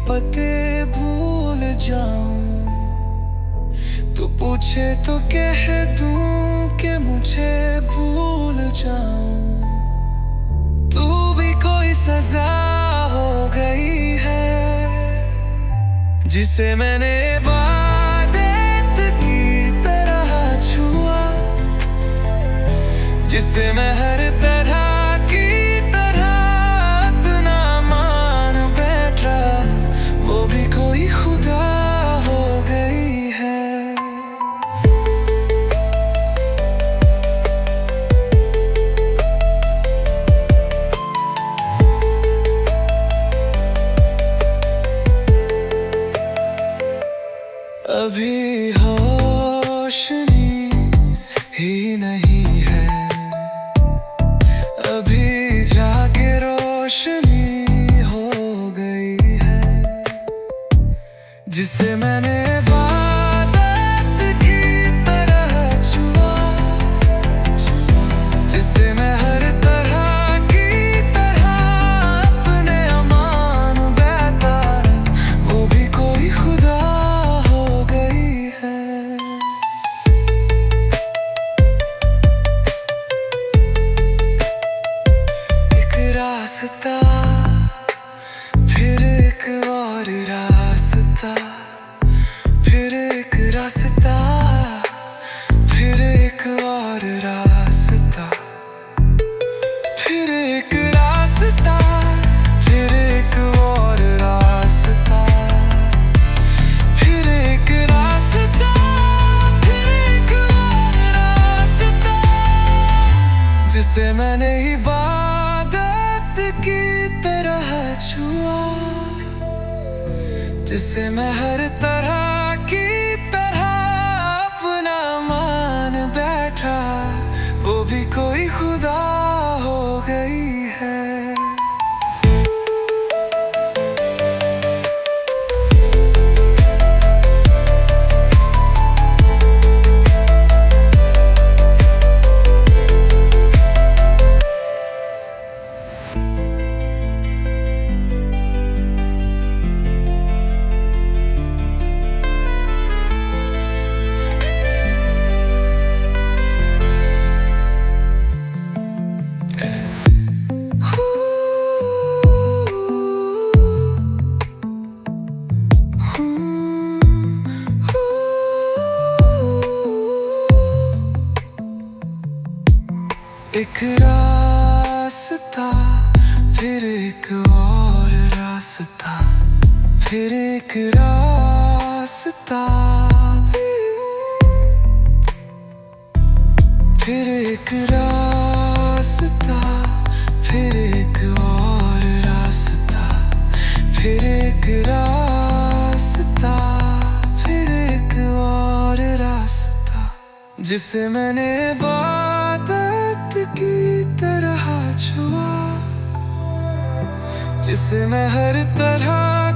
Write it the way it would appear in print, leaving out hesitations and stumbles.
पते भूल जाऊं। तू पूछे तो कह दूं कि मुझे भूल जाऊं। तू भी कोई सजा हो गई है जिसे मैंने इबादत की तरह छुआ, जिसे मैं हर तरह की तरह अपना मान बैठा, वो भी कोई खुदा हो गई है। अभी होश ही नहीं है, अभी जाके रोशनी हो गई है, जिसे मैंने इबादत की तरह छुआ, जिसे मैं हर तरह की तरह अपने अमान बैठा, वो भी कोई खुदा हो गई है। रास्ता फिर एक और रास्ता, फिर एक रास्ता, फिर एक और रास्ता, फिर एक रास्ता, फिर एक और रास्ता, फिर एक रास्ता, फिर एक और रास्ता, जिसे मैंने की तरह छुआ, जिसे मैं हर तरह की तरह अपना मान बैठा, वो भी कोई खुदा हो गई है। एक रास्ता, फिर एक और रास्ता, फिर एक रास्ता, फिर एक रास्ता, फिर एक और रास्ता, फिर एक रास्ता, फिर एक और रास्ता, जिसे मैंने इबादत की तरह छुआ, जिसे मैं हर तरह